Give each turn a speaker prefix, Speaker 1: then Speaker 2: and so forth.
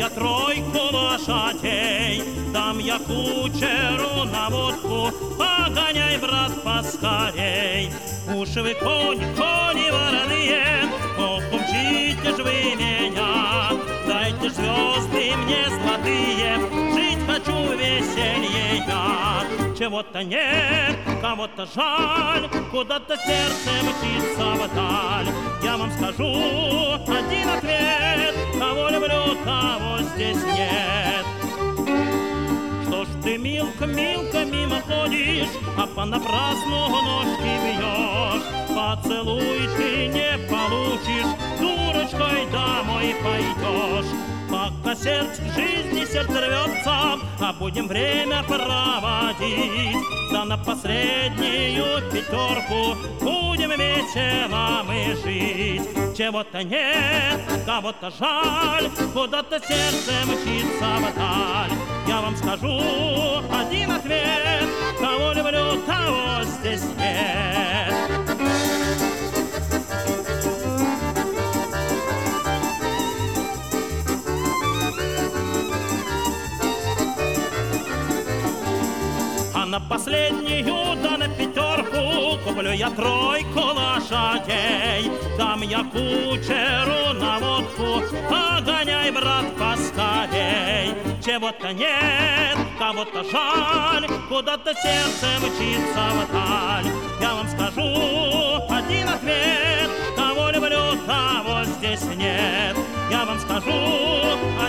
Speaker 1: я тройку лошадей, дам я кучеру на водку, погоняй, брат, поскорей. Уж вы кони вороные, ох, умчите ж вы меня, дайте звезды мне золотые, жить хочу веселье я. Чего-то нет, кого-то жаль, куда-то сердце мчится вдаль. Я вам скажу один ответ: кого люблю, того здесь нет. Что ж ты, милка, милка, мимо ходишь, а понапрасну ножки бьешь? Поцелуй ты не получишь, дурочкой домой пойдешь. Пока сердце к жизни сердце рвется, а будем время проводить, да на последнюю пятерку будем весело мы жить. Чего-то нет, кого-то жаль, куда-то сердце мчится вдаль. Я вам скажу один ответ: кого люблю, того здесь нет. На последнюю, да на пятерку куплю я тройку лошадей, дам я кучеру на водку, погоняй, брат, поскорей. Чего-то нет, кого-то жаль, куда-то сердце мчится вдаль. Я вам скажу один ответ: кого люблю, того здесь нет. Я вам скажу